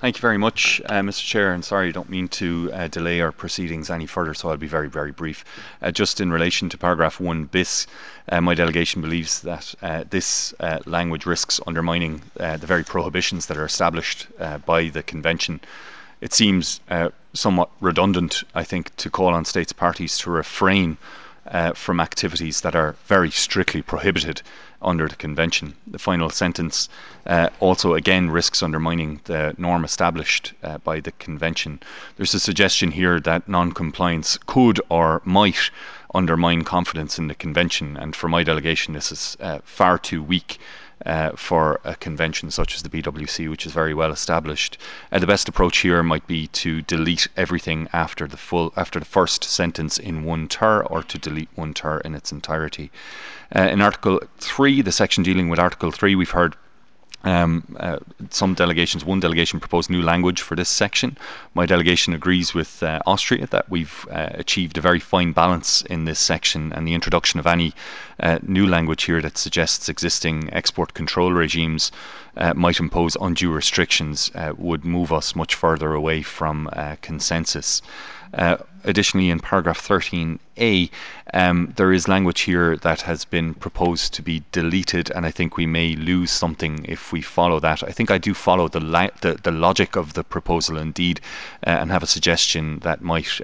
Thank you very much, Mr. Chair, and sorry, I don't mean to delay our proceedings any further, so I'll be very, very brief. Just in relation to paragraph 1 bis, my delegation believes that this language risks undermining the very prohibitions that are established by the Convention. It seems somewhat redundant, I think, to call on states parties to refrain from activities that are very strictly prohibited under the Convention. The final sentence also again risks undermining the norm established by the Convention. There's a suggestion here that non-compliance could or might undermine confidence in the Convention, and for my delegation this is far too weak for a convention such as the BWC, which is very well established. The best approach here might be to delete everything after the first sentence in one ter, or to delete one ter in its entirety. In Article 3, the section dealing with Article 3, we've heard some delegations, one delegation proposed new language for this section. My delegation agrees with Austria that we've achieved a very fine balance in this section, and the introduction of any new language here that suggests existing export control regimes might impose undue restrictions would move us much further away from consensus. Additionally, in paragraph 13a, there is language here that has been proposed to be deleted, and I think we may lose something if we follow that. I think I do follow the logic of the proposal indeed, and have a suggestion that might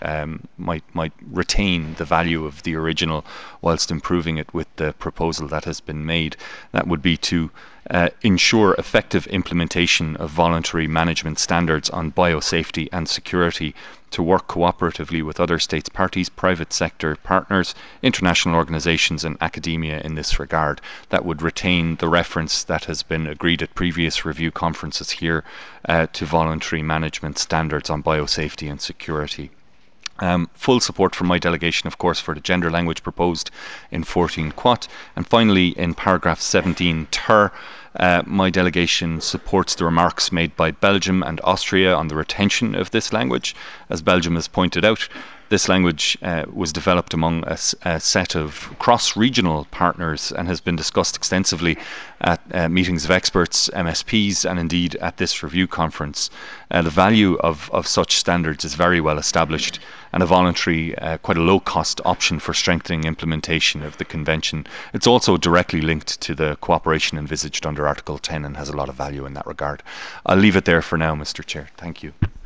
retain the value of the original whilst improving it with the proposal that has been made. That would be to ensure effective implementation of voluntary management standards on biosafety and security, to work cooperatively with other states parties, private sector partners, international organisations and academia in this regard. That would retain the reference that has been agreed at previous review conferences here to voluntary management standards on biosafety and security. Full support from my delegation, of course, for the gender language proposed in 14 quat. And finally, in paragraph 17 ter, my delegation supports the remarks made by Belgium and Austria on the retention of this language. As Belgium has pointed out, this language was developed among a set of cross-regional partners and has been discussed extensively at meetings of experts, MSPs, and indeed at this review conference. The value of such standards is very well established, and a voluntary, quite a low-cost option for strengthening implementation of the Convention. It's also directly linked to the cooperation envisaged under Article 10 and has a lot of value in that regard. I'll leave it there for now, Mr. Chair. Thank you.